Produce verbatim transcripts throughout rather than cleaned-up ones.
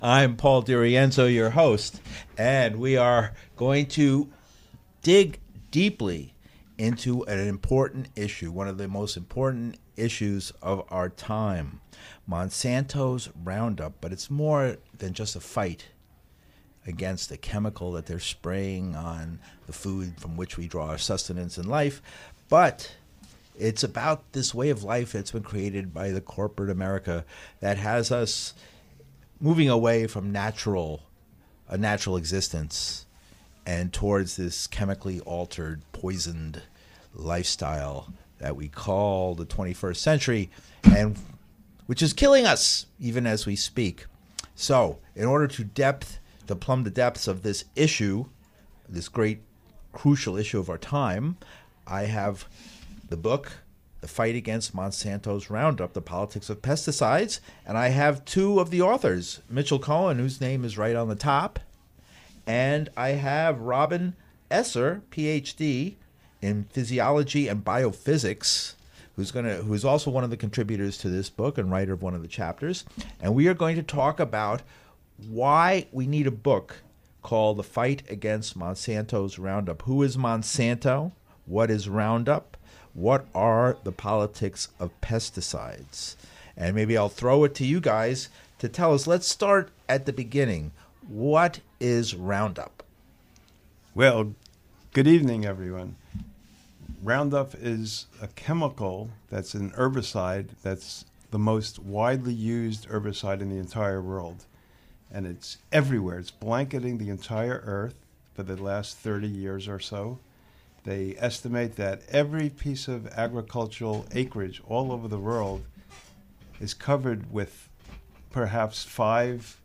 I'm Paul DiRienzo, your host, and we are going to dig deeply into an important issue, one of the most important issues of our time, Monsanto's Roundup. But it's more than just a fight against the chemical that they're spraying on the food from which we draw our sustenance in life, but it's about this way of life that's been created by the corporate America that has us moving away from natural, a natural existence and towards this chemically altered, poisoned lifestyle that we call the twenty-first century, and which is killing us even as we speak. So, in order to depth, to plumb the depths of this issue, this great crucial issue of our time, I have the book, The Fight Against Monsanto's Roundup, The Politics of Pesticides, and I have two of the authors, Mitchell Cohen, whose name is right on the top, and I have Robin Esser, P H D in physiology and biophysics, who's going to who's also one of the contributors to this book and writer of one of the chapters, and we are going to talk about why we need a book called The Fight Against Monsanto's Roundup. Who is Monsanto? What is Roundup? What are the politics of pesticides? And maybe I'll throw it to you guys to tell us. Let's start at the beginning. What is Roundup? Well, good evening, everyone. Roundup is a chemical that's an herbicide that's the most widely used herbicide in the entire world. And it's everywhere. It's blanketing the entire earth for the last thirty years or so. They estimate that every piece of agricultural acreage all over the world is covered with perhaps five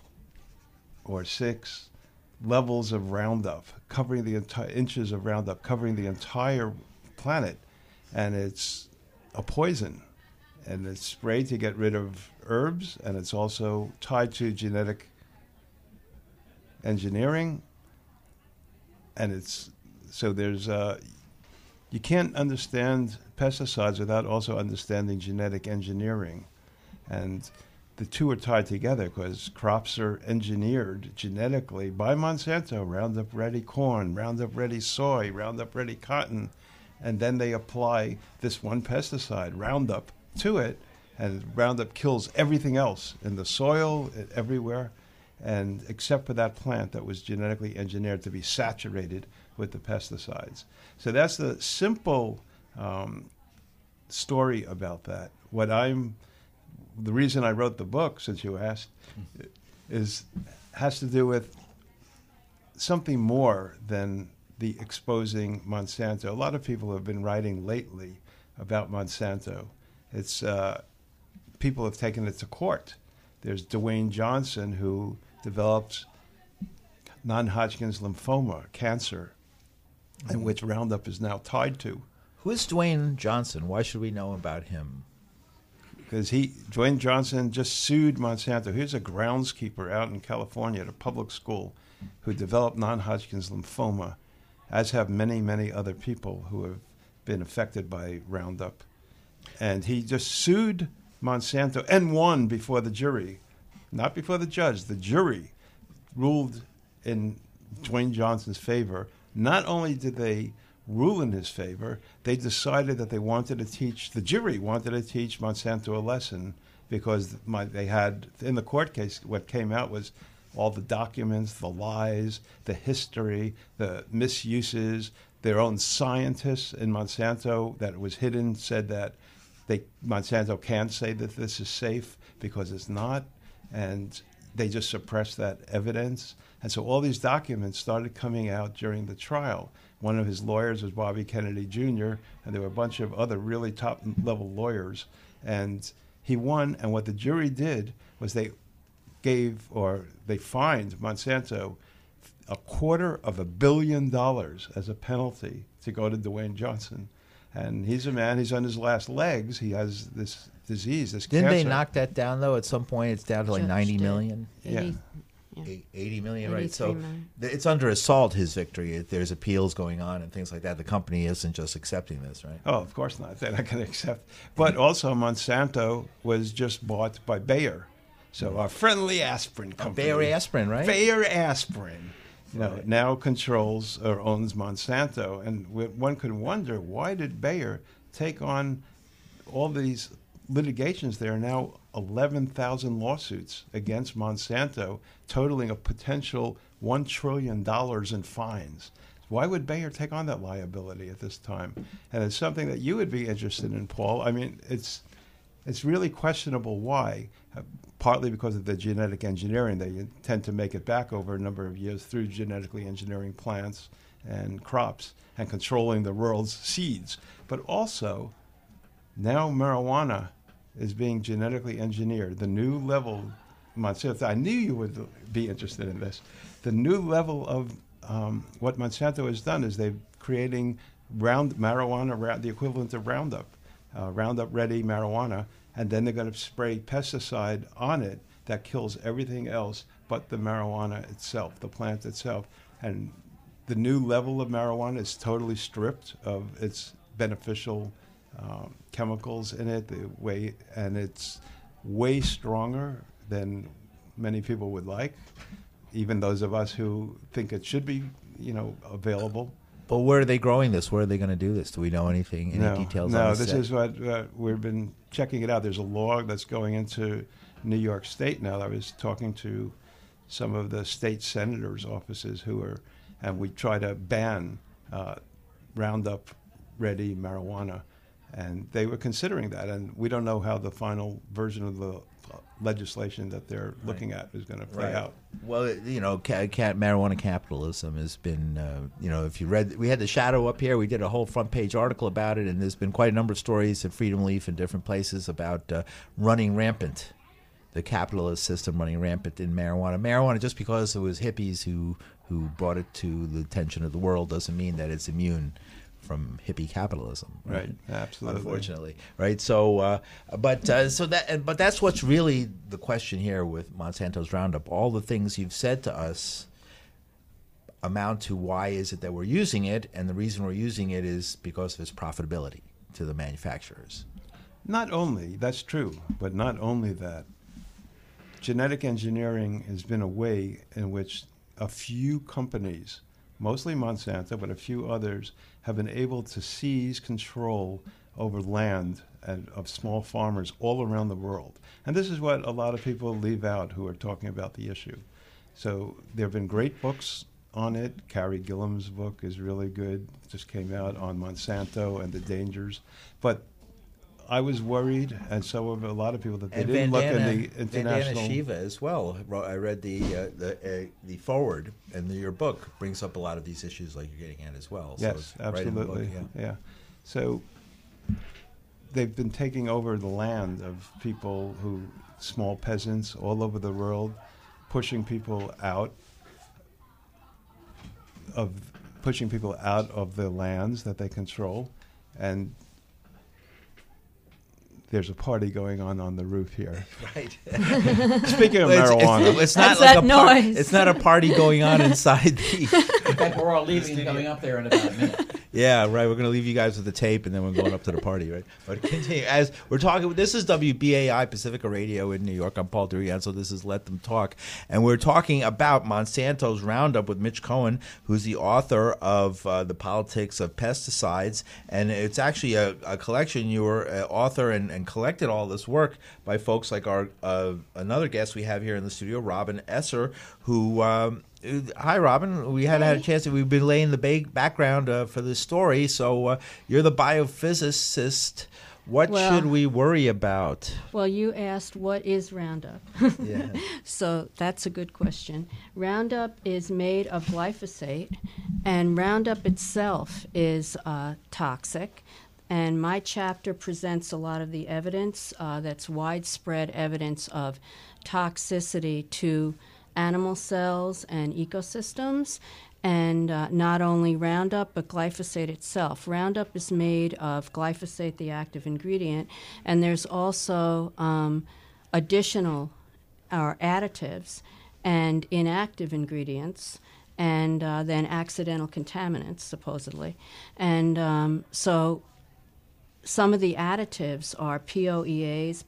or six levels of Roundup, covering the entire inches of Roundup, covering the entire planet. And it's a poison. And it's sprayed to get rid of herbs, and it's also tied to genetic engineering. And it's So there's, uh, you can't understand pesticides without also understanding genetic engineering. And the two are tied together because crops are engineered genetically by Monsanto, Roundup Ready corn, Roundup Ready soy, Roundup Ready cotton, and then they apply this one pesticide, Roundup, to it, and Roundup kills everything else in the soil, everywhere, and except for that plant that was genetically engineered to be saturated with the pesticides. So that's the simple um, story about that. What I'm, the reason I wrote the book, since you asked, is has to do with something more than the exposing Monsanto. A lot of people have been writing lately about Monsanto. It's uh, people have taken it to court. There's Dwayne Johnson, who developed non-Hodgkin's lymphoma, cancer, and which Roundup is now tied to. Who is Dwayne Johnson? Why should we know about him? Because he, Dwayne Johnson just sued Monsanto. He's a groundskeeper out in California at a public school who developed non-Hodgkin's lymphoma, as have many, many other people who have been affected by Roundup. And he just sued Monsanto and won before the jury, not before the judge. The jury ruled in Dwayne Johnson's favor. Not only did they rule in his favor, they decided that they wanted to teach, the jury wanted to teach Monsanto a lesson because my, they had, in the court case, what came out was all the documents, the lies, the history, the misuses. Their own scientists in Monsanto that was hidden said that they Monsanto can't say that this is safe because it's not, and they just suppressed that evidence. And so all these documents started coming out during the trial. One of his lawyers was Bobby Kennedy Junior, and there were a bunch of other really top-level lawyers. And he won, and what the jury did was they gave, or they fined Monsanto a quarter of a billion dollars as a penalty to go to Dwayne Johnson. And he's a man, he's on his last legs. He has this disease, this Didn't cancer. they knock that down, though? At some point, it's down to like Judge ninety did. million? Yeah. eighty, yeah. Eight- eighty million, right? So eighty-three million. th- it's under assault, his victory. There's appeals going on and things like that. The company isn't just accepting this, right? Oh, of course not. They're not going to accept. But also Monsanto was just bought by Bayer. So our friendly aspirin Oh, company, Bayer aspirin, right? Bayer aspirin, you know, Right. now controls or owns Monsanto, and w- one could wonder, why did Bayer take on all these litigations? There are now eleven thousand lawsuits against Monsanto, totaling a potential one trillion dollars in fines. Why would Bayer take on that liability at this time? And it's something that you would be interested in, Paul. I mean, it's it's really questionable why, uh, partly because of the genetic engineering. They tend to make it back over a number of years through genetically engineering plants and crops and controlling the world's seeds. But also, now marijuana is being genetically engineered. The new level, Monsanto, I knew you would be interested in this. The new level of um, what Monsanto has done is they're creating round marijuana, ra- the equivalent of Roundup, uh, Roundup Ready marijuana, and then they're going to spray pesticide on it that kills everything else but the marijuana itself, the plant itself. And the new level of marijuana is totally stripped of its beneficial um, chemicals in it, the way, and it's way stronger than many people would like, even those of us who think it should be, you know, available. But where are they growing this? Where are they going to do this? Do we know anything? Any no, details no, on this this? is what uh, we've been checking it out. There's a law that's going into New York State now. I was talking to some of the state senators' offices who are, and we try to ban uh, Roundup Ready marijuana, and they were considering that. And we don't know how the final version of the legislation that they're Right. looking at is going to play Right. out. Well, it- you know, ca- ca- marijuana capitalism has been, uh, you know, if you read, we had The Shadow up here. We did a whole front page article about it, and there's been quite a number of stories at Freedom Leaf and different places about uh, running rampant, the capitalist system running rampant in marijuana. Marijuana, just because it was hippies who who brought it to the attention of the world, doesn't mean that it's immune from hippie capitalism, right? Right, absolutely. Unfortunately, right? So, uh, but uh, so that, but that's what's really the question here with Monsanto's Roundup. All the things you've said to us amount to why is it that we're using it, and the reason we're using it is because of its profitability to the manufacturers. Not only, that's true, but not only that. Genetic engineering has been a way in which a few companies, mostly Monsanto, but a few others, have been able to seize control over land and of small farmers all around the world. And this is what a lot of people leave out who are talking about the issue. So there have been great books on it. Carrie Gillam's book is really good. It just came out on Monsanto and the dangers. But I was worried, and so were a lot of people, that they And didn't look Vandana, in the international. Vandana Shiva as well. I read the uh, the uh, the forward, and the, your book brings up a lot of these issues, like you're getting at as well. So Yes, it's right in the book, absolutely. yeah. yeah. So they've been taking over the land of people who, small peasants all over the world, pushing people out of pushing people out of the lands that they control, and there's a party going on on the roof here. Right. Speaking of It's- marijuana, It's, it's not That's like that a par- noise. It's not a party going on inside the. In fact, we're all leaving and coming up there in about a minute. Yeah, right. We're going to leave you guys with the tape, and then we're going up to the party, right? But continue as we're talking. This is W B A I Pacifica Radio in New York. I'm Paul Durian, so this is Let Them Talk, and we're talking about Monsanto's Roundup with Mitch Cohen, who's the author of uh, The Politics of Pesticides, and it's actually a, a collection. You were an author and, and collected all this work by folks like our uh, another guest we have here in the studio, Robin Esser, who. Um, Hi, Robin. We hadn't had a chance. We've been laying the ba- background uh, for this story. So uh, you're the biophysicist. What Well- should we worry about? Well, you asked what is Roundup. Yeah. So that's a good question. Roundup is made of glyphosate, and Roundup itself is uh, toxic. And my chapter presents a lot of the evidence uh, that's widespread evidence of toxicity to animal cells and ecosystems, and uh, not only Roundup, but glyphosate itself. Roundup is made of glyphosate, the active ingredient, and there's also um, additional or additives and inactive ingredients, and uh, then accidental contaminants, supposedly. And um, so some of the additives are P O E As,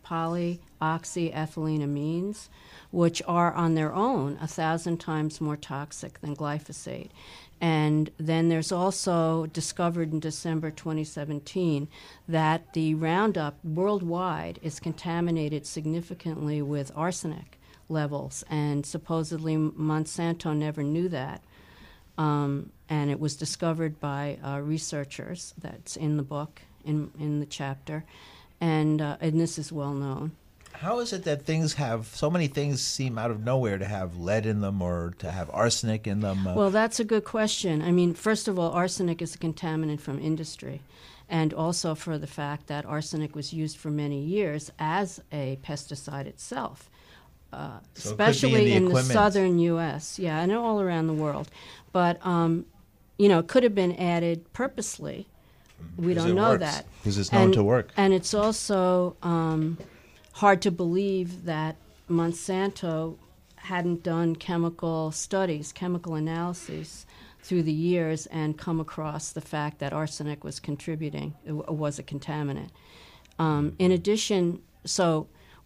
polyoxyethyleneamines, which are on their own a thousand times more toxic than glyphosate. And then there's also discovered in December twenty seventeen that the Roundup worldwide is contaminated significantly with arsenic levels, and supposedly Monsanto never knew that. Um, and it was discovered by uh, researchers. That's in the book, in in the chapter, and uh, and this is well known. How is it that things have so many things seem out of nowhere to have lead in them or to have arsenic in them? Uh, Well, that's a good question. I mean, first of all, arsenic is a contaminant from industry, and also for the fact that arsenic was used for many years as a pesticide itself, uh, So it could be in especially the in the equipment. southern U S. Yeah, and all around the world. But, um, you know, it could have been added purposely. We 'Cause don't it know works, that. 'cause it's known And- to work. And it's also um, hard to believe that Monsanto hadn't done chemical studies, chemical analyses through the years and come across the fact that arsenic was contributing, it w- was a contaminant. Um, in addition, so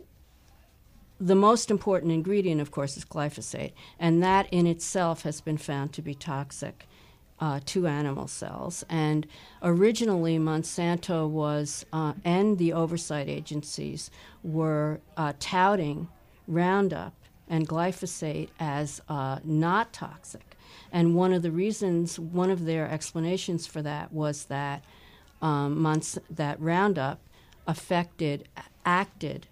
the most important ingredient, of course, is glyphosate, and that in itself has been found to be toxic uh, to animal cells. And originally, Monsanto was, uh, and the oversight agencies were uh, touting Roundup and glyphosate as uh, not toxic. And one of the reasons, one of their explanations for that was that um, Mons- that Roundup affected, acted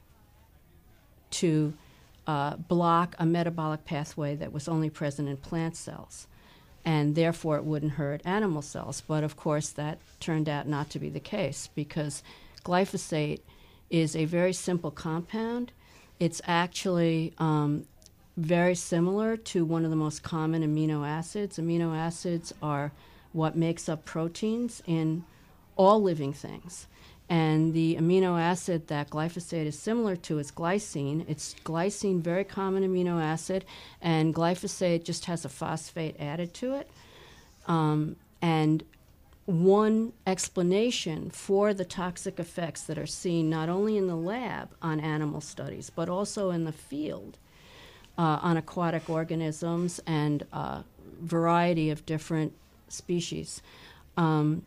to uh, block a metabolic pathway that was only present in plant cells, and therefore it wouldn't hurt animal cells. But of course, that turned out not to be the case, because glyphosate is a very simple compound. It's actually um, very similar to one of the most common amino acids. Amino acids are what makes up proteins in all living things. And the amino acid that glyphosate is similar to is glycine. It's glycine, very common amino acid, and glyphosate just has a phosphate added to it. Um, and one explanation for the toxic effects that are seen not only in the lab on animal studies, but also in the field uh, on aquatic organisms and a variety of different species. Um,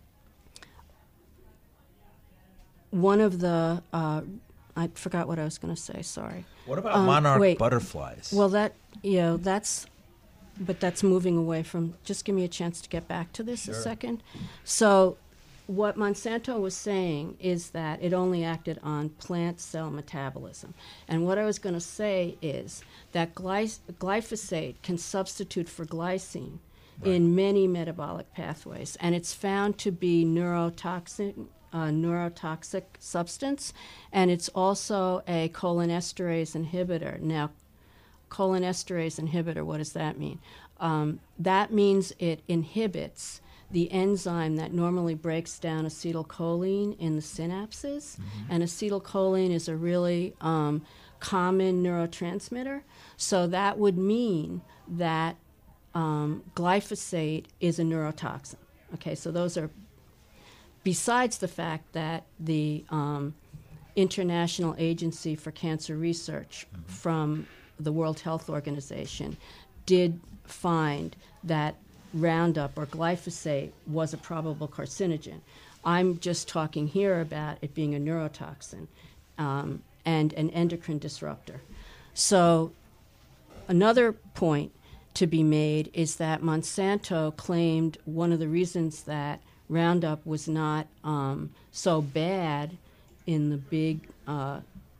One of the, uh, I forgot what I was going to say, sorry. what about um, monarch wait. butterflies? Well, that, you know, that's, but that's moving away from, just give me a chance to get back to this a Sure. second. So what Monsanto was saying is that it only acted on plant cell metabolism. And what I was going to say is that gly- glyphosate can substitute for glycine in many metabolic pathways, and it's found to be neurotoxic, uh, neurotoxic substance, and it's also a cholinesterase inhibitor. Now, cholinesterase inhibitor, what does that mean? Um, that means it inhibits the enzyme that normally breaks down acetylcholine in the synapses, and acetylcholine is a really um, common neurotransmitter. So that would mean that um, glyphosate is a neurotoxin. Okay, so those are, besides the fact that the um, International Agency for Cancer Research from the World Health Organization did find that Roundup or glyphosate was a probable carcinogen. I'm just talking here about it being a neurotoxin um, and an endocrine disruptor. So another point to be made is that Monsanto claimed one of the reasons that Roundup was not um, so bad in the big uh,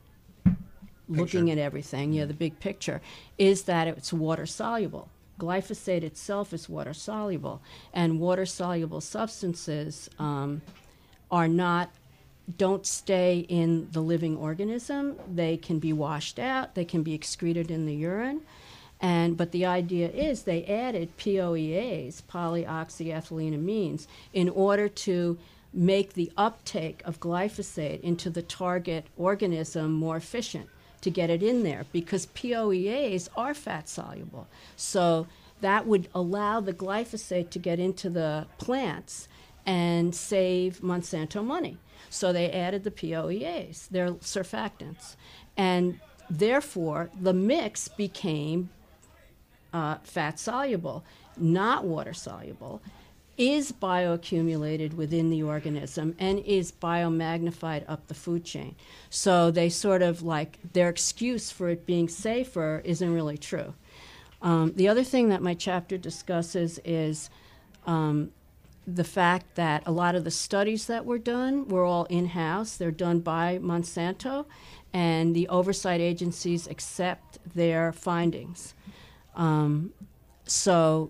looking at everything, yeah, the big picture, is that it's water soluble. Glyphosate itself is water soluble, and water soluble substances um, are not, don't stay in the living organism. They can be washed out, they can be excreted in the urine. And, but the idea is they added P O E As, polyoxyethyleneamines, in order to make the uptake of glyphosate into the target organism more efficient, to get it in there, because P O E As are fat soluble. So that would allow the glyphosate to get into the plants and save Monsanto money. So they added the P O E As, their surfactants. And therefore, the mix became uh, fat-soluble, not water-soluble, is bioaccumulated within the organism, and is biomagnified up the food chain. So they sort of like, their excuse for it being safer isn't really true. Um, the other thing that my chapter discusses is um, the fact that a lot of the studies that were done were all in-house. They're done by Monsanto, and the oversight agencies accept their findings. Um, so,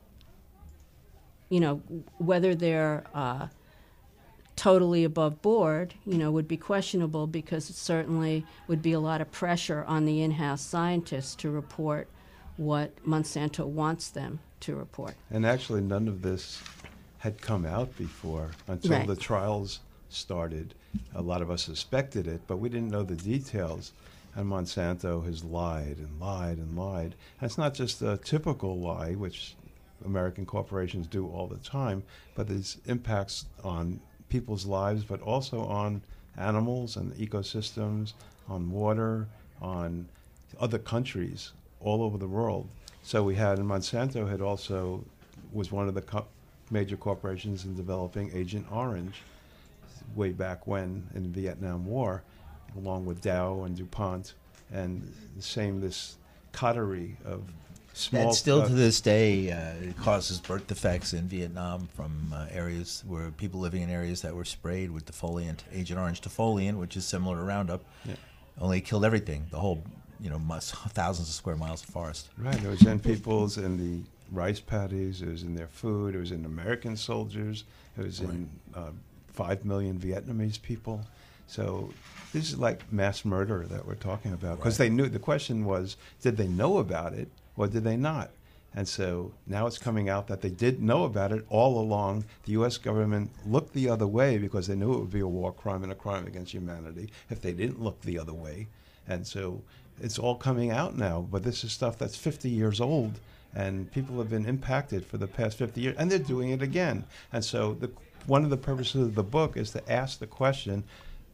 you know, whether they're uh, totally above board, you know, would be questionable, because it certainly would be a lot of pressure on the in-house scientists to report what Monsanto wants them to report. And actually, none of this had come out before until Right. the trials started. A lot of us suspected it, but we didn't know the details. And Monsanto has lied and lied and lied. And it's not just a typical lie, which American corporations do all the time, but there's impacts on people's lives, but also on animals and ecosystems, on water, on other countries all over the world. So we had, and Monsanto had also, was one of the co- major corporations in developing Agent Orange way back when in the Vietnam War, along with Dow and DuPont, and the same, this coterie of small... And still uh, to this day, uh, it causes birth defects in Vietnam from uh, areas where people living in areas that were sprayed with defoliant, Agent Orange defoliant, which is similar to Roundup. Yeah. Only killed everything, the whole, you know, mus- thousands of square miles of forest. Right, it was in people's, in the rice paddies, it was in their food, it was in American soldiers, it was in uh, five million Vietnamese people. So this is like mass murder that we're talking about. Because Right. they knew, the question was, did they know about it or did they not? And so now it's coming out that they did know about it all along. The U S government looked the other way because they knew it would be a war crime and a crime against humanity if they didn't look the other way. And so it's all coming out now. But this is stuff that's fifty years old, and people have been impacted for the past fifty years, and they're doing it again. And so the, one of the purposes of the book is to ask the question,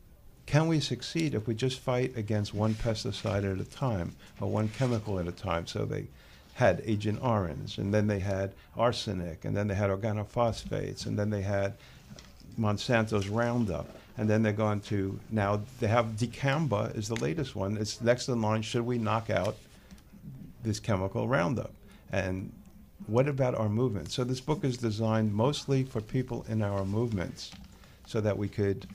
can we succeed if we just fight against one pesticide at a time or one chemical at a time? So they had Agent Orange, and then they had arsenic, and then they had organophosphates, and then they had Monsanto's Roundup, and then they're going to, now they have dicamba is the latest one. It's next in line, should we knock out this chemical Roundup? And what about our movement? So this book is designed mostly for people in our movements so that we could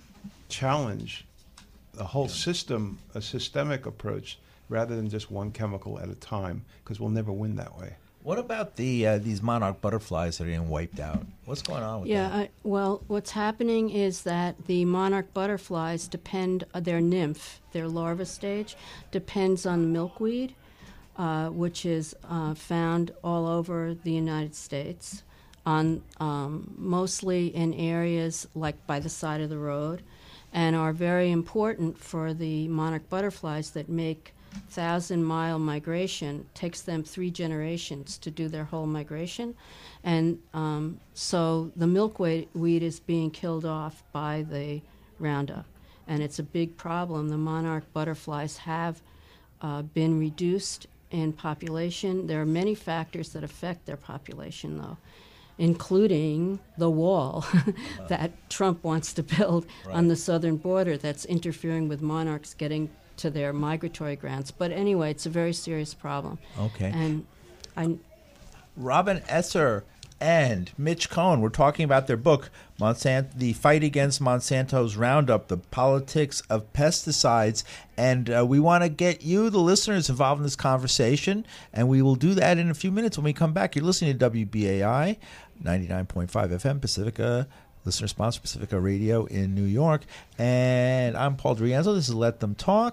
challenge the whole system, a systemic approach, rather than just one chemical at a time, because we'll never win that way. What about the uh, these monarch butterflies that are getting wiped out? What's going on with Yeah, that? I, well, what's happening is that the monarch butterflies depend, uh, their nymph, their larva stage, depends on milkweed, uh, which is uh, found all over the United States, on um, mostly in areas like by the side of the road, and are very important for the monarch butterflies that make thousand-mile migration. Takes them three generations to do their whole migration. And um, so the milkweed weed is being killed off by the Roundup. And it's a big problem. The monarch butterflies have uh, been reduced in population. There are many factors that affect their population, though, including the wall that Trump wants to build Right. on the southern border that's interfering with monarchs getting to their migratory grounds. But anyway, it's a very serious problem. Okay. And I, Robin Esser and Mitch Cohen, we're talking about their book, Monsanto, The Fight Against Monsanto's Roundup, The Politics of Pesticides. And uh, we want to get you, the listeners, involved in this conversation, and we will do that in a few minutes when we come back. You're listening to W B A I, ninety-nine point five F M, Pacifica, listener sponsor Pacifica Radio in New York. And I'm Paul D'Rienzo. This is Let Them Talk.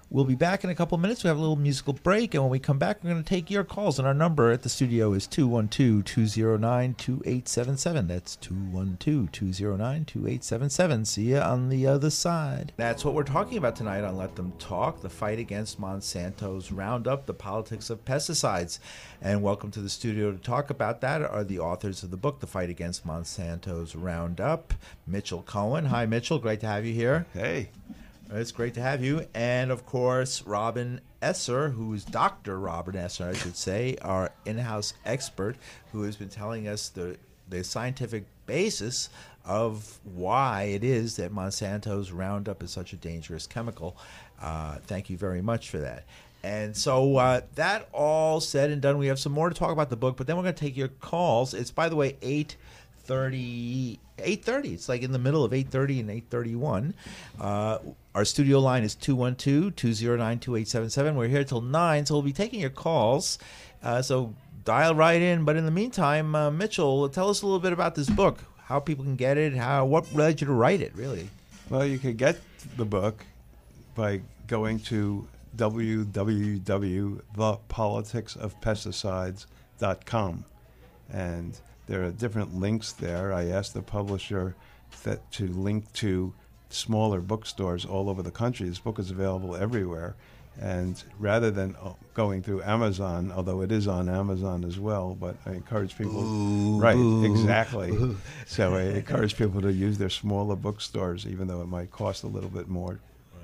We'll be back in a couple minutes. We have a little musical break, and when we come back, we're going to take your calls. And our number at the studio is two one two, two zero nine, two eight seven seven. That's two one two, two zero nine, two eight seven seven. See you on the other side. That's what we're talking about tonight on Let Them Talk, the fight against Monsanto's Roundup, the politics of pesticides. And welcome to the studio to talk about that are the authors of the book, The Fight Against Monsanto's Roundup, Mitchell Cohen. Hi, Mitchell. Great to have you here. Hey. It's great to have you. And, of course, Robin Esser, who is Doctor Robin Esser, I should say, our in-house expert, who has been telling us the, the scientific basis of why it is that Monsanto's Roundup is such a dangerous chemical. Uh, thank you very much for that. And so uh, that all said and done, we have some more to talk about the book, but then we're going to take your calls. It's, by the way, eight thirty, eight thirty. It's like in the middle of eight thirty and eight thirty-one. Uh, our studio line is two one two, two zero nine, two eight seven seven. We're here till nine, so we'll be taking your calls. Uh, so dial right in. But in the meantime, uh, Mitchell, tell us a little bit about this book, how people can get it, how what led you to write it, really. Well, you could get the book by going to w w w dot the politics of pesticides dot com. And there are different links there. I asked the publisher that to link to smaller bookstores all over the country. This book is available everywhere. And rather than going through Amazon, although it is on Amazon as well, but I encourage people... Ooh, right, ooh, exactly. ooh. So I encourage people to use their smaller bookstores, even though it might cost a little bit more.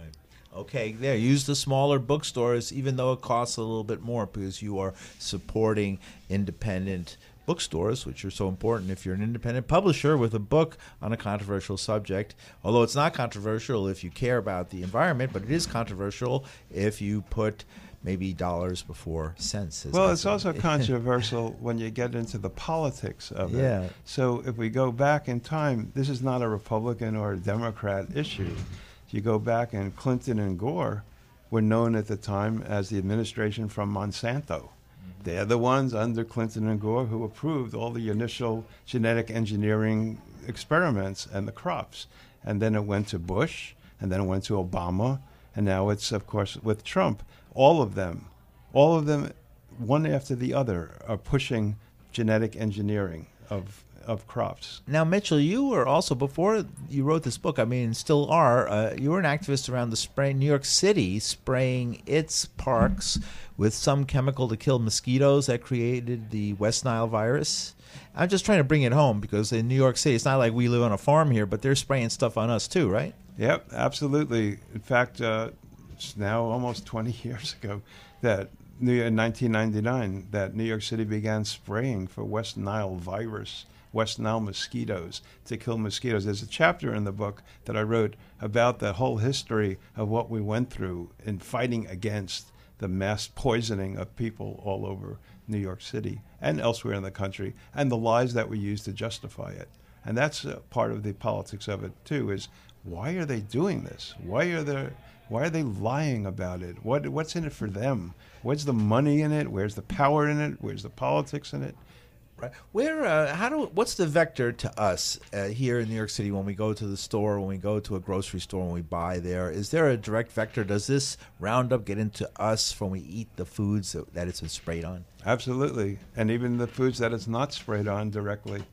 Okay, there. Use the smaller bookstores, even though it costs a little bit more, because you are supporting independent bookstores, which are so important if you're an independent publisher with a book on a controversial subject. Although it's not controversial if you care about the environment, but it is controversial if you put maybe dollars before cents. Well, it's also controversial when you get into the politics of it. Yeah. So if we go back in time, this is not a Republican or a Democrat issue. If you go back, and Clinton and Gore were known at the time as the administration from Monsanto. They're the ones under Clinton and Gore who approved all the initial genetic engineering experiments and the crops. And then it went to Bush, and then it went to Obama, and now it's, of course, with Trump. All of them, all of them, one after the other, are pushing genetic engineering of of crops. Now, Mitchell, you were also, before you wrote this book, I mean, still are, uh, you were an activist around the spray, New York City spraying its parks with some chemical to kill mosquitoes that created the West Nile virus. I'm just trying to bring it home because in New York City, it's not like we live on a farm here, but they're spraying stuff on us too, right? Yep, absolutely. In fact, uh, it's now almost twenty years ago that in nineteen ninety-nine that New York City began spraying for West Nile virus, West Nile mosquitoes, to kill mosquitoes. There's a chapter in the book that I wrote about the whole history of what we went through in fighting against the mass poisoning of people all over New York City and elsewhere in the country, and the lies that we use to justify it. And that's uh, part of the politics of it, too, is why are they doing this? Why are they, why are they lying about it? What What's in it for them? Where's the money in it? Where's the power in it? Where's the politics in it? Right. Where, uh, how do, what's the vector to us uh, here in New York City when we go to the store, when we go to a grocery store, when we buy there? Is there a direct vector? Does this Roundup get into us when we eat the foods that, that it's been sprayed on? Absolutely. And even the foods that it's not sprayed on directly.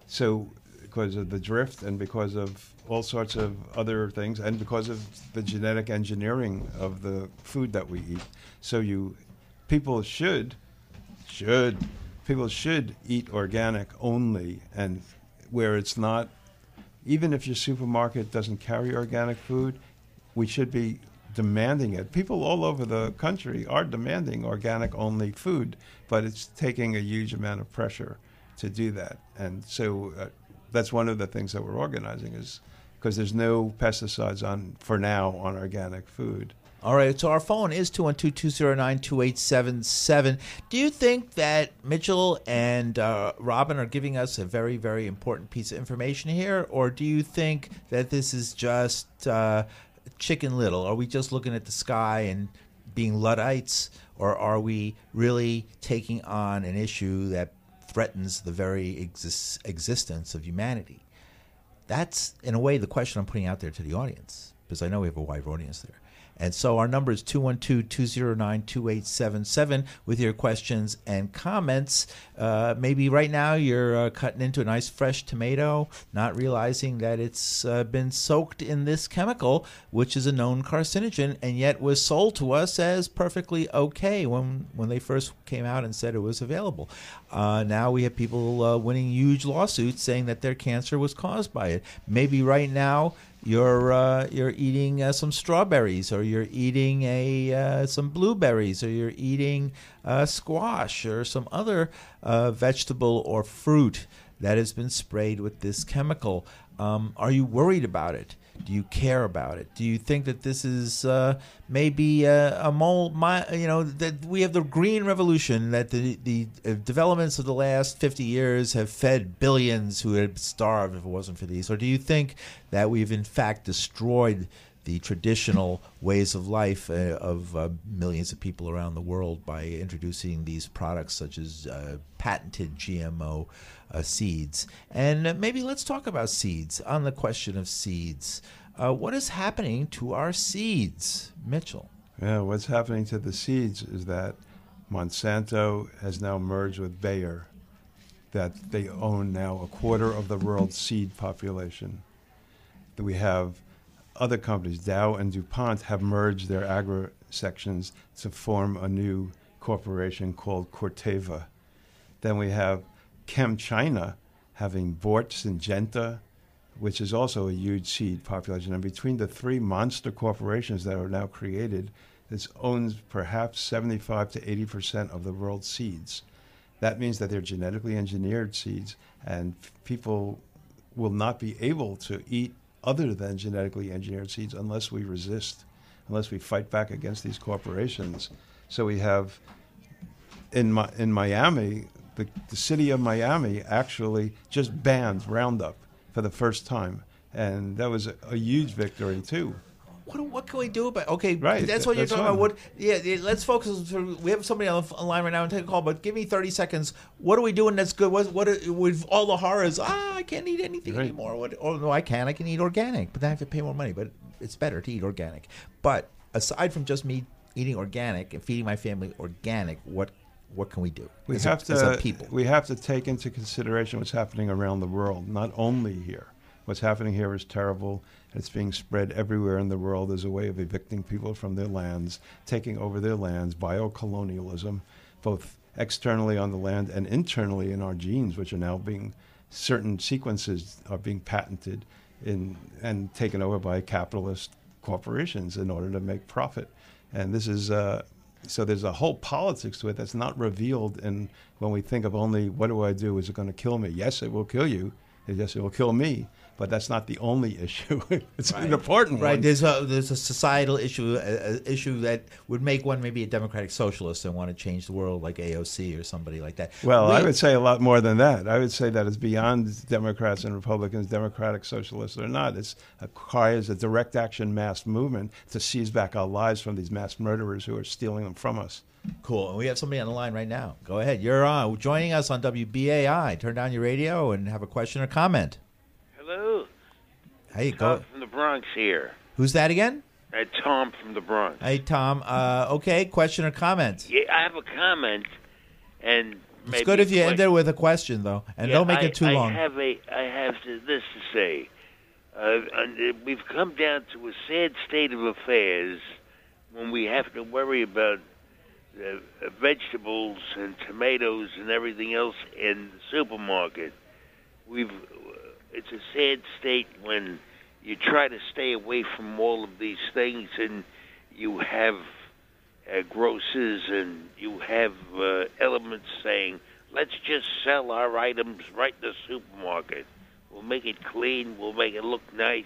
So because of the drift and because of all sorts of other things and because of the genetic engineering of the food that we eat. So you, people should, should... People should eat organic only, and where it's not, even if your supermarket doesn't carry organic food, we should be demanding it. People all over the country are demanding organic only food, but it's taking a huge amount of pressure to do that. And so uh, that's one of the things that we're organizing, is because there's no pesticides on, for now, on organic food. All right, so our phone is two one two, two zero nine, two eight seven seven. Do you think that Mitchell and uh, Robin are giving us a very, very important piece of information here, or do you think that this is just uh, Chicken Little? Are we just looking at the sky and being Luddites, or are we really taking on an issue that threatens the very exist- existence of humanity? That's, in a way, the question I'm putting out there to the audience, because I know we have a wide audience there. And so our number is two one two, two zero nine, two eight seven seven with your questions and comments. Uh, maybe right now you're uh, cutting into a nice fresh tomato, not realizing that it's uh, been soaked in this chemical, which is a known carcinogen, and yet was sold to us as perfectly okay when, when they first came out and said it was available. Uh, now we have people uh, winning huge lawsuits saying that their cancer was caused by it. Maybe right now you're uh, you're eating uh, some strawberries, or you're eating a uh, some blueberries, or you're eating uh, squash or some other uh, vegetable or fruit that has been sprayed with this chemical. Um, are you worried about it? Do you care about it? Do you think that this is uh, maybe a, a mole? My, you know, that we have the green revolution, that the the developments of the last fifty years have fed billions who had starved if it wasn't for these? Or do you think that we've in fact destroyed the traditional ways of life uh, of uh, millions of people around the world by introducing these products such as uh, patented G M O uh, seeds? And uh, maybe let's talk about seeds. On the question of seeds, uh, what is happening to our seeds, Mitchell? Yeah, what's happening to the seeds is that Monsanto has now merged with Bayer, that they own now a quarter of the world's seed population. That we have other companies, Dow and DuPont, have merged their agri sections to form a new corporation called Corteva. Then we have ChemChina having bought Syngenta, which is also a huge seed population. And between the three monster corporations that are now created, this owns perhaps seventy-five to eighty percent of the world's seeds. That means that they're genetically engineered seeds, and people will not be able to eat other than genetically engineered seeds unless we resist, unless we fight back against these corporations. So we have, in Mi- in Miami, the, the city of Miami actually just banned Roundup for the first time. And that was a, a huge victory, too. What, what can we do about? Okay, Right, that's what that's you're talking one. about. What? Yeah, yeah, let's focus. We have somebody on the line right now and take a call. But give me thirty seconds. What are we doing that's good? What? What? With all the horrors? Ah, I can't eat anything Right. anymore. What? Oh no, I can. I can eat organic, but then I have to pay more money. But it's better to eat organic. But aside from just me eating organic and feeding my family organic, what? What can we do? We as have a, as a to people. we have to take into consideration what's happening around the world, not only here. What's happening here is terrible. It's being spread everywhere in the world as a way of evicting people from their lands, taking over their lands, biocolonialism, both externally on the land and internally in our genes, which are now being, certain sequences are being patented in and taken over by capitalist corporations in order to make profit. And this is, uh, so there's a whole politics to it that's not revealed in when we think of only, what do I do? Is it going to kill me? Yes, it will kill you. Yes, it will kill me. But that's not the only issue. It's Right. an important Right. one. There's a there's a societal issue, a, a issue that would make one maybe a democratic socialist and want to change the world, like A O C or somebody like that. Well, We- I would say a lot more than that. I would say that it's beyond Democrats and Republicans, democratic socialists or not. It requires a direct action mass movement to seize back our lives from these mass murderers who are stealing them from us. Cool. And we have somebody on the line right now. Go ahead. You're on. Joining us on W B A I. Turn down your radio and have a question or comment. Hello, Hey, Tom go. from the Bronx here. Who's that again? Uh, Tom from the Bronx. Hey, Tom. Uh, okay, question or comment. Yeah, I have a comment, and It's maybe good if you a end it with a question, though, and Yeah, don't make I, it too I long. Have a, I have to, this to say. Uh, and, uh, we've come down to a sad state of affairs when we have to worry about uh, uh, vegetables and tomatoes and everything else in the supermarket. We've, uh, it's a sad state when you try to stay away from all of these things, and you have uh, grocers and you have uh, elements saying, let's just sell our items right in the supermarket. We'll make it clean. We'll make it look nice.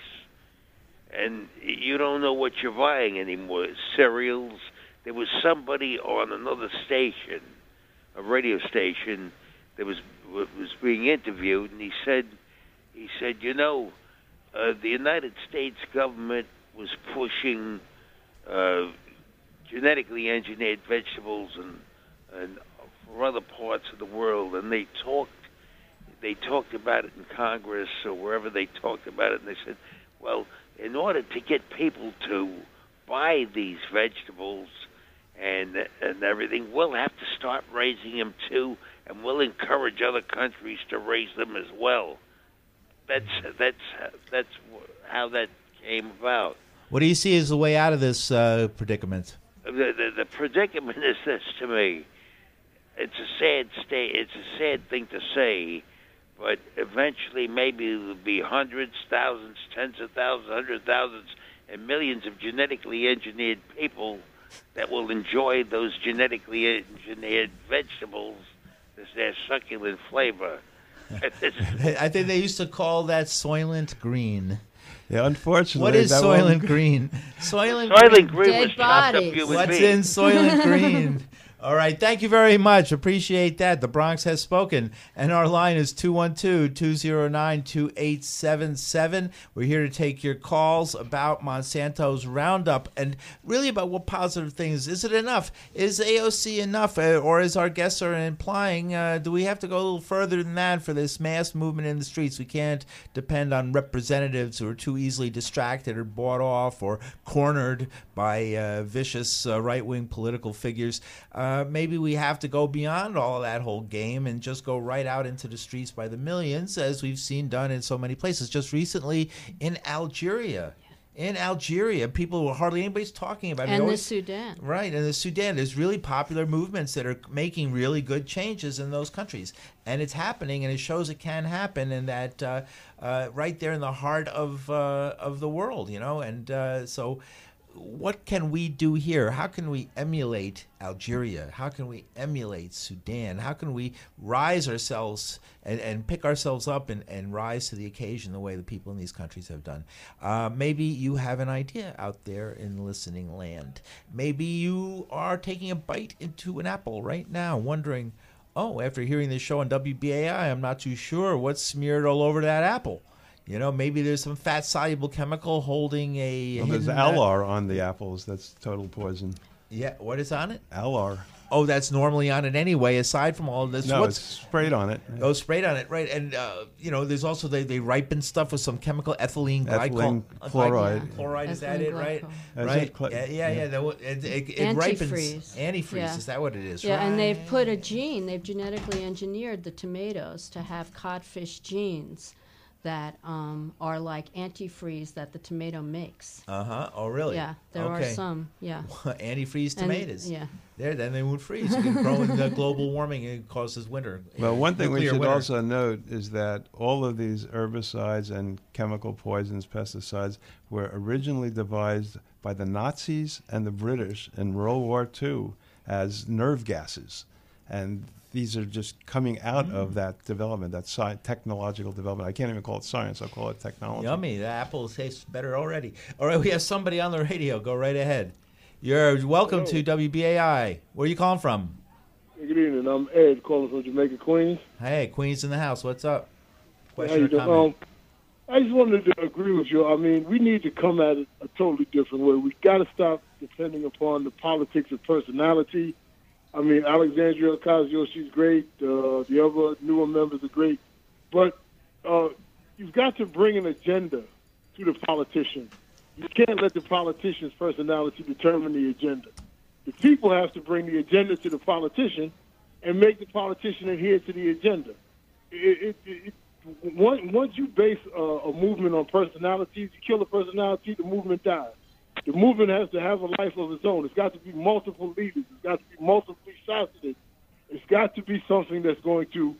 And you don't know what you're buying anymore. Cereals. There was somebody on another station, a radio station, that was was being interviewed, and he said, he said, you know, uh, the United States government was pushing uh, genetically engineered vegetables and and for other parts of the world, and they talked they talked about it in Congress or wherever they talked about it, and they said, well, in order to get people to buy these vegetables and and everything, we'll have to start raising them too, and we'll encourage other countries to raise them as well. That's that's that's how that came about. What do you see as the way out of this uh, predicament? The, the the predicament is this to me. It's a sad state. It's a sad thing to say, but eventually maybe there'll be hundreds, thousands, tens of thousands, hundreds of thousands, and millions of genetically engineered people that will enjoy those genetically engineered vegetables as their succulent flavor. I think they used to call that Soylent Green. Yeah, unfortunately. What is that Soylent won't- Green? Soylent, Soylent Green. Green Dead was chopped up bodies. human What's beings. in Soylent Green? All right, thank you very much. Appreciate that. The Bronx has spoken. And our line is two one two, two zero nine, two eight seven seven. We're here to take your calls about Monsanto's Roundup and really about what positive things. Is it enough? Is A O C enough? Uh, or as our guests are implying, uh, do we have to go a little further than that for this mass movement in the streets? We can't depend on representatives who are too easily distracted or bought off or cornered by uh, vicious uh, right-wing political figures. Uh, maybe we have to go beyond all of that whole game and just go right out into the streets by the millions, as we've seen done in so many places. Just recently in Algeria. In Algeria, people were hardly anybody's talking about it. And We the always- Sudan. Right, in the Sudan, there's really popular movements that are making really good changes in those countries, and it's happening, and it shows it can happen, and that uh, uh, right there in the heart of uh, of the world, you know. And uh, so, what can we do here? How can we emulate Algeria? How can we emulate Sudan? How can we rise ourselves and, and pick ourselves up and, and rise to the occasion the way the people in these countries have done? Uh, maybe you have an idea out there in listening land. Maybe you are taking a bite into an apple right now, wondering, oh, after hearing this show on W B A I, I'm not too sure what's smeared all over that apple. You know, maybe there's some fat-soluble chemical holding a... Well, there's hidden, uh, Alar on the apples. That's total poison. Yeah, what is on it? Alar. Oh, that's normally on it anyway, aside from all of this. No, What's, it's sprayed on it. Oh, sprayed on it, right. And, uh, you know, there's also, they, they ripen stuff with some chemical, ethylene Ethylene glycol. uh, chloride. glycol- Chloride, is that Ethylene it, right? glycol. Is Right. it cl- yeah, yeah, yeah. yeah. that w- It, it, it ripens. Antifreeze. Antifreeze. Yeah. Is that what it is? Yeah, right? and they've put a gene, they've genetically engineered the tomatoes to have codfish genes that um, are like antifreeze that the tomato makes. Uh-huh. Oh, really? Yeah, there okay. are some, yeah. Antifreeze And- tomatoes. yeah. There, then they won't freeze. You can grow in the global warming. It causes winter. Well, one thing we Nuclear should winter. also note is that all of these herbicides and chemical poisons, pesticides, were originally devised by the Nazis and the British in World War Two as nerve gases. And these are just coming out Mm. of that development, that sci- technological development. I can't even call it science. I'll call it technology. Yummy. The apple tastes better already. All right, we have somebody on the radio. Go right ahead. You're welcome Hello. to W B A I. Where are you calling from? Good evening. I'm Ed calling from Jamaica, Queens. Hey, Queen's in the house. What's up? How Question you or doing? comment? Um, I just wanted to agree with you. I mean, we need to come at it a totally different way. We got to stop depending upon the politics of personality. I mean, Alexandria Ocasio, she's great. Uh, the other newer members are great. But uh, you've got to bring an agenda to the politicians. You can't let the politician's personality determine the agenda. The people have to bring the agenda to the politician and make the politician adhere to the agenda. It, it, it, once, once you base a, a movement on personalities, you kill a personality, the movement dies. The movement has to have a life of its own. It's got to be multiple leaders. It's got to be multiple faceted. It's got to be something that's going to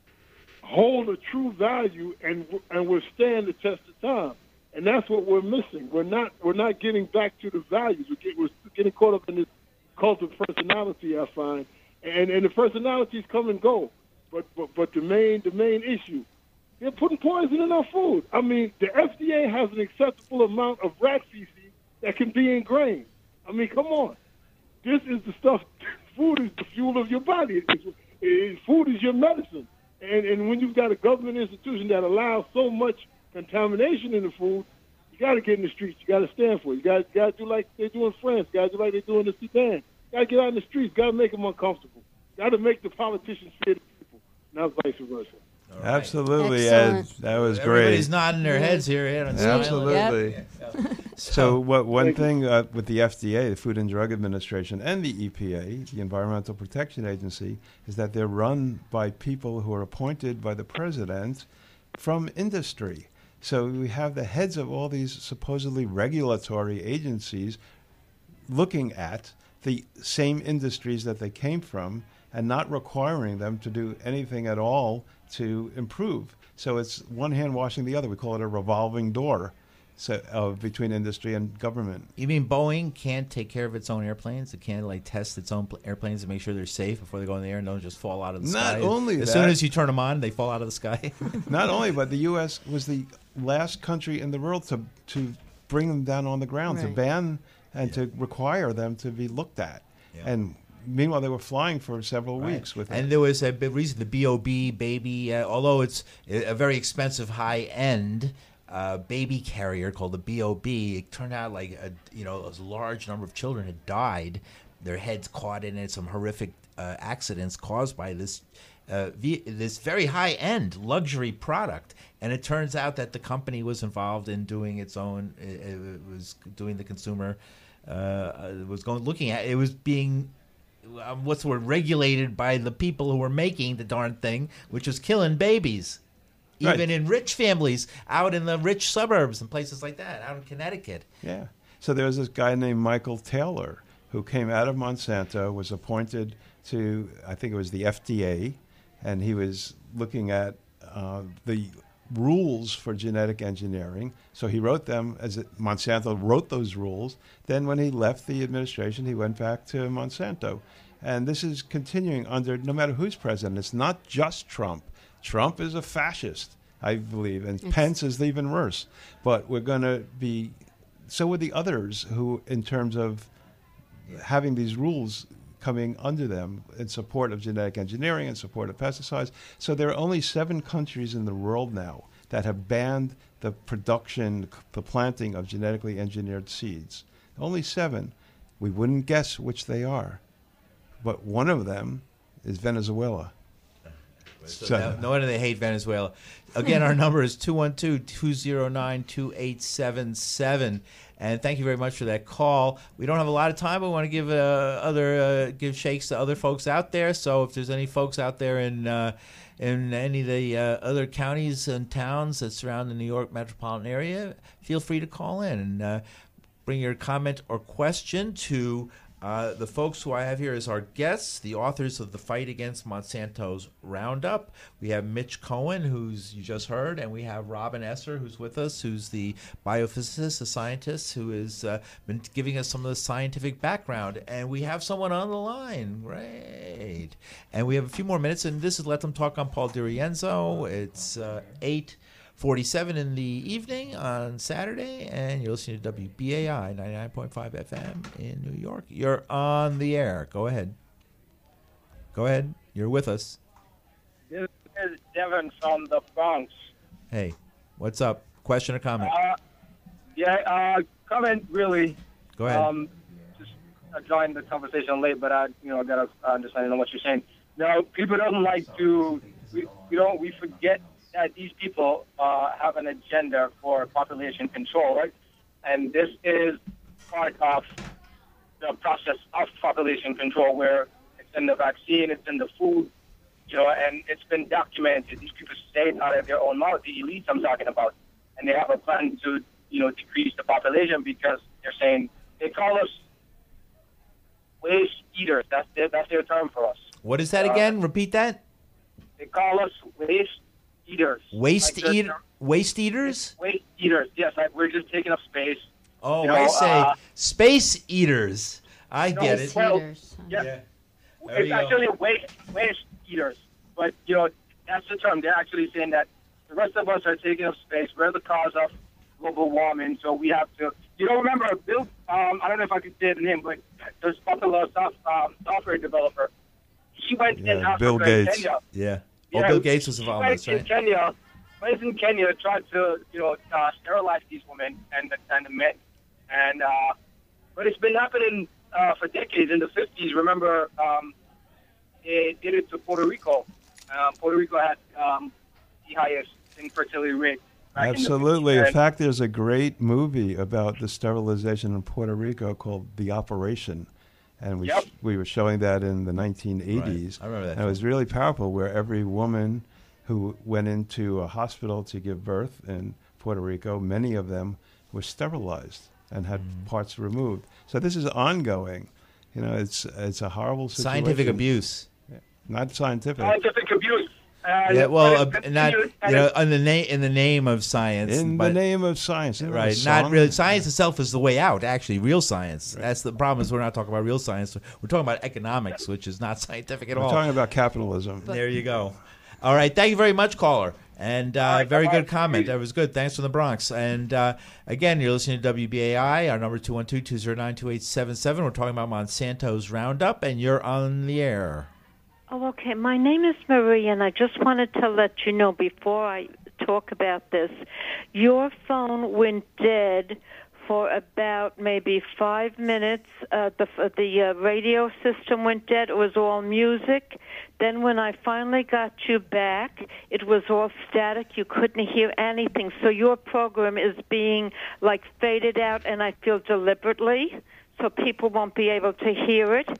hold a true value and and withstand the test of time. And that's what we're missing. We're not we're not getting back to the values. We're, get, we're getting caught up in this cult of personality, I find. And and the personalities come and go. But but but the main the main issue, they're putting poison in our food. I mean, the F D A has an acceptable amount of rat feces that can be in grain. I mean, come on. This is the stuff. Food is the fuel of your body. It's, it's, food is your medicine. And and when you've got a government institution that allows so much contamination in the food, you got to get in the streets. You got to stand for it. You got got to do like they do in France. Got to do like they do in the Sudan. Got to get out in the streets. Got to make them uncomfortable. Got to make the politicians fear the people, not vice versa. All right. Absolutely, Ed. Excellent. That was Everybody's great. nodding their Yeah. heads here. Ed, and smiling. Absolutely. Yep. Yeah. So, what one Thank you. thing uh, with the F D A, the Food and Drug Administration, and the E P A, the Environmental Protection Agency, is that they're run by people who are appointed by the president from industry. So we have the heads of all these supposedly regulatory agencies looking at the same industries that they came from and not requiring them to do anything at all to improve. So it's one hand washing the other. We call it a revolving door. So, uh, between industry and government. You mean Boeing can't take care of its own airplanes? It can't like test its own pl- airplanes to make sure they're safe before they go in the air and don't just fall out of the Not sky. only as that- soon as you turn them on, they fall out of the sky. Not only, but the U S was the last country in the world to to bring them down on the ground, to Right. ban and to require them to be looked at. Yeah. And meanwhile, they were flying for several Right. weeks with and it. there was a big reason the B O B baby, uh, although it's a a very expensive high end uh, baby carrier called the B O B, it turned out like a, you know a large number of children had died, their heads caught in it, some horrific uh, accidents caused by this uh, v- this very high end luxury product. And it turns out that the company was involved in doing its own, it, it was doing the consumer, uh, it was going looking at it was being. Um, what's the word? Regulated by the people who were making the darn thing, which was killing babies, Right. even in rich families out in the rich suburbs and places like that, out in Connecticut. Yeah. So there was this guy named Michael Taylor who came out of Monsanto, was appointed to, I think it was the F D A, and he was looking at uh, the rules for genetic engineering. So he wrote them as it, Monsanto wrote those rules. Then when he left the administration, he went back to Monsanto. And this is continuing under no matter who's president. It's not just Trump. Trump is a fascist, I believe, and It's- Pence is even worse. But we're going to be, so are the others who, in terms of having these rules coming under them in support of genetic engineering and support of pesticides. So there are only seven countries in the world now that have banned the production, the planting of genetically engineered seeds. Only seven. We wouldn't guess which they are. But one of them is Venezuela. So So- no, no wonder they hate Venezuela. Again, our number is two one two, two zero nine, two eight seven seven. And thank you very much for that call. We don't have a lot of time, but we want to give uh, other uh, give shakes to other folks out there. So if there's any folks out there in uh, in any of the uh, other counties and towns that surround the New York metropolitan area, feel free to call in and uh, bring your comment or question to Uh, the folks who I have here as our guests, the authors of The Fight Against Monsanto's Roundup. We have Mitch Cohen, who's you just heard, and we have Robin Esser, who's with us, who's the biophysicist, a scientist, who has uh, been giving us some of the scientific background. And we have someone on the line. Great. And we have a few more minutes, and this is Let Them Talk. I'm Paul DiRienzo. It's uh, eight forty-seven in the evening on Saturday, and you're listening to W B A I ninety-nine point five F M in New York. You're on the air. Go ahead. Go ahead. You're with us. This is Devin from the Bronx. Hey, what's up? Question or comment? Uh, yeah, uh, comment really. Go ahead. Um, just I joined the conversation late, but I, you know, I got to understand what you're saying. Now, people don't like to. We, we don't. We forget that these people uh, have an agenda for population control, right? And this is part of the process of population control, where it's in the vaccine, it's in the food, you know, and it's been documented. These people say it out of their own mouth, the elites I'm talking about, and they have a plan to, you know, decrease the population because they're saying, they call us waste eaters. That's their, that's their term for us. What is that again? Repeat that. They call us waste eaters. Waste Like the- eat waste eaters? Waste eaters, yes. Like we're just taking up space. Oh, You know, I say uh, space eaters. I no, get it. well, Eaters. Yeah. There It's you go. actually waste waste eaters, but you know that's the term. They're actually saying that the rest of us are taking up space. We're the cause of global warming, so we have to. You don't remember Bill? Um, I don't know if I could say the name, but this popular soft, um, software developer. He went in Yeah, Africa Bill and Gates. Kenya. Yeah. Oh, Yeah, Bill Gates was he involved in went this, right? in Kenya. Went in Kenya, tried to you know uh, sterilize these women and the, and the men, and uh, but it's been happening uh, for decades. In the fifties, remember, um, they did it to Puerto Rico. Uh, Puerto Rico had um, the highest infertility rate. back in the Absolutely. fifties. In fact, there's a great movie about the sterilization in Puerto Rico called The Operation. And we Yep. sh- we were showing that in the nineteen eighties. Right. I remember that And it was really powerful, where every woman who went into a hospital to give birth in Puerto Rico, many of them were sterilized and had Mm. parts removed. So this is ongoing. You know, it's it's a horrible situation. Scientific abuse. Not scientific. Scientific abuse. And Yeah, well, when it uh, not continues- you and know, it- in the name in the name of science, In but, the name of science. Isn't that a right? Not song? really. Science itself is the way out. Actually, real science. That's the problem. Is we're not talking about real science. We're talking about economics, which is not scientific at We're all. talking about capitalism. There you go. All right. Thank you very much, caller. And uh, All right, very bye-bye. good comment. That was good. Thanks from the Bronx. And uh, again, you're listening to W B A I. Our number two one two, two zero nine, two eight seven seven. We're talking about Monsanto's Roundup, and you're on the air. Oh, okay. My name is Marie, and I just wanted to let you know before I talk about this, your phone went dead for about maybe five minutes. Uh, the the uh, radio system went dead. It was all music. Then when I finally got you back, it was all static. You couldn't hear anything. So your program is being, like, faded out, and I feel deliberately, so people won't be able to hear it.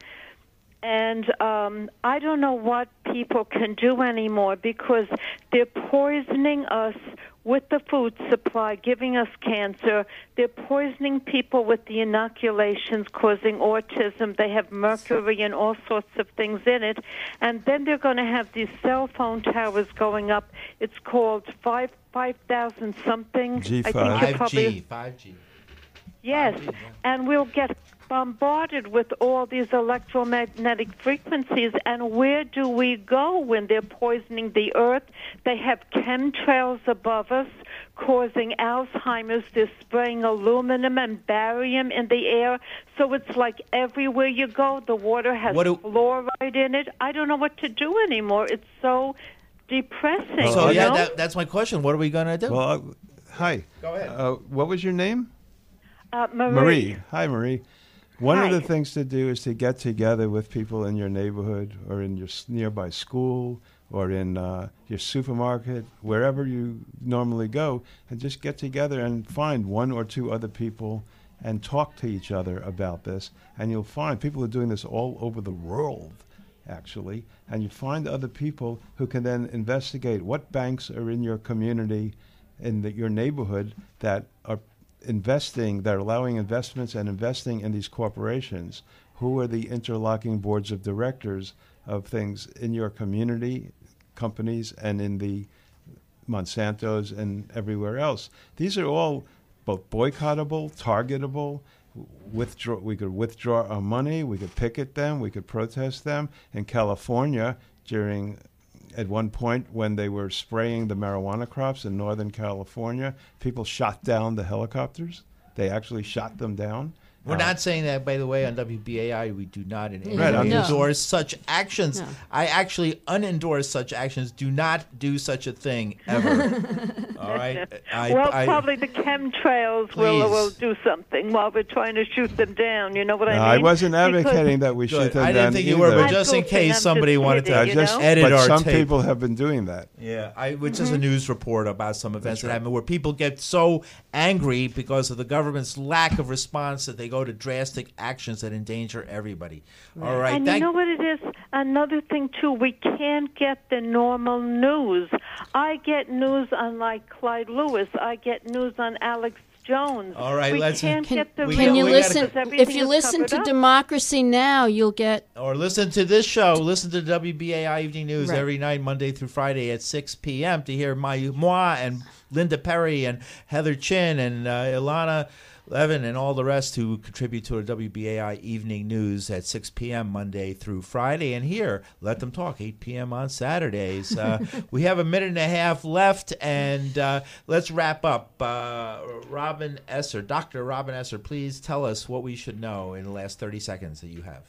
And um, I don't know what people can do anymore, because they're poisoning us with the food supply, giving us cancer. They're poisoning people with the inoculations, causing autism. They have mercury and all sorts of things in it. And then they're going to have these cell phone towers going up. It's called five five thousand something. G I five. think you're Five probably- G. Five G. Yes, five G, yeah. and we'll get bombarded with all these electromagnetic frequencies, and where do we go when they're poisoning the earth? They have chemtrails above us causing Alzheimer's. They're spraying aluminum and barium in the air, so it's like everywhere you go, the water has What do- fluoride in it. I don't know what to do anymore. It's so depressing. So you yeah, know? that, that's my question. What are we gonna do? Well, uh, hi. Go ahead. Uh, what was your name? uh, Marie. Marie. Hi, Marie. One Hi. of the things to do is to get together with people in your neighborhood or in your s- nearby school or in uh, your supermarket, wherever you normally go, and just get together and find one or two other people and talk to each other about this. And you'll find people are doing this all over the world, actually. And you find other people who can then investigate what banks are in your community, in the, your neighborhood, that are investing, that are allowing investments and investing in these corporations. Who are the interlocking boards of directors of things in your community, companies, and in the Monsantos and everywhere else? These are all both boycottable, targetable. Withdraw. We could withdraw our money. We could picket them. We could protest them. In California, during at one point when they were spraying the marijuana crops in Northern California, people shot down the helicopters. They actually shot them down. We're Uh, not saying that, by the way, on W B A I. We do not in any Right, way I'm just- endorse such actions. No. I actually unendorse such actions. Do not do such a thing ever. All right. I, well, I, probably the chemtrails will Please. will do something while we're trying to shoot them down. You know what I No, mean? I wasn't Because- advocating that we shoot Good. them I down didn't think you were, but either. just in I'm joking, case I'm somebody just wanted to kidding, I you just, know? edit but our some tape. people have been doing that. Yeah, I, it's just a Mm-hmm. news report about some events that happen where people get so angry because of the government's lack of response that they go to drastic actions that endanger everybody. All right, And thank you know what it is? Another thing, too, we can't get the normal news. I get news on, like, Clyde Lewis. I get news on Alex Jones. All right, we let's- can't Can, get the we can got- you we gotta- listen? because If everything you is listen covered to up. Democracy Now, you'll get. Or listen to this show. Listen to W B A I Evening News Right. every night, Monday through Friday at six p.m. to hear my moi and Linda Perry and Heather Chin and uh, Ilana Levin and all the rest who contribute to the W B A I Evening News at six p.m. Monday through Friday. And here, Let Them Talk, eight p.m. on Saturdays. Uh, we have a minute and a half left, and uh, let's wrap up. Uh, Robin Esser, Doctor Robin Esser, please tell us what we should know in the last thirty seconds that you have.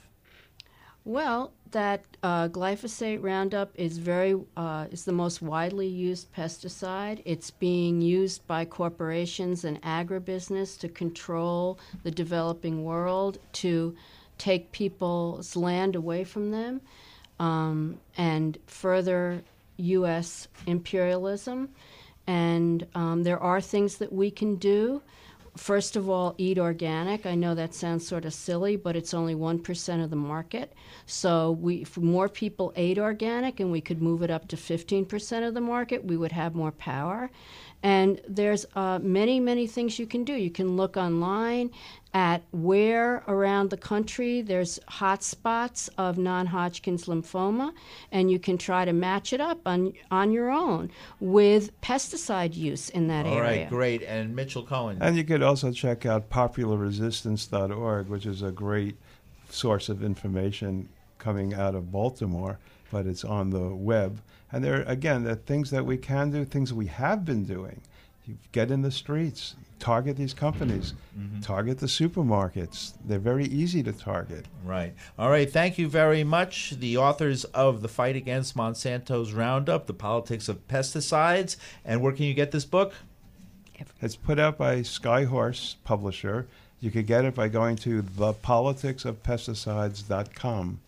Well, that uh, glyphosate Roundup is very uh, is the most widely used pesticide. It's being used by corporations and agribusiness to control the developing world, to take people's land away from them, um, and further U S imperialism. And um, there are things that we can do. First of all, eat organic. I know that sounds sort of silly, but it's only one percent of the market. So we, if more people ate organic and we could move it up to fifteen percent of the market, we would have more power. And there's uh, many, many things you can do. You can look online at where around the country there's hot spots of non-Hodgkin's lymphoma, and you can try to match it up on on your own with pesticide use in that All area. right, great. And Mitchell Cohen. And you could also check out popular resistance dot org, which is a great source of information coming out of Baltimore, but it's on the web. And there, again, there are things that we can do, things we have been doing. You get in the streets, target these companies, mm-hmm. target the supermarkets. They're very easy to target. Right. All right. Thank you very much. The authors of The Fight Against Monsanto's Roundup, The Politics of Pesticides. And where can you get this book? It's put out by Skyhorse Publisher. You could get it by going to the politics of pesticides dot com.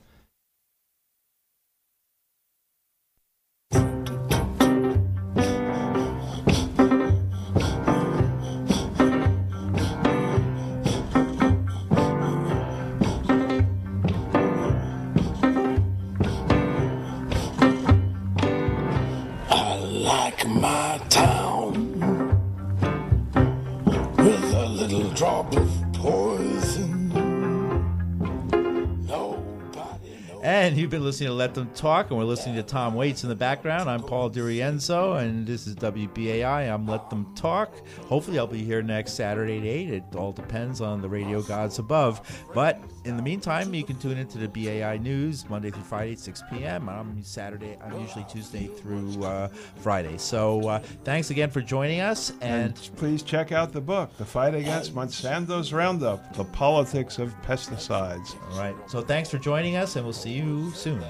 My town with a little drop of poison. Nobody knows. And you've been listening to Let Them Talk, and we're listening to Tom Waits in the background. I'm Paul DiRienzo, and this is W B A I. I'm Let Them Talk. Hopefully I'll be here next Saturday at eight. It all depends on the radio gods above. But in the meantime, you can tune into the B A I News Monday through Friday at six p.m. I'm Saturday. I'm usually Tuesday through uh, Friday. So uh, thanks again for joining us. And, and please check out the book, The Fight Against Monsanto's Roundup, The Politics of Pesticides. All right. So thanks for joining us, and we'll see you soon.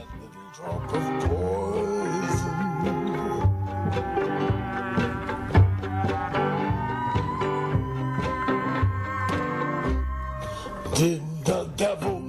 Did the devil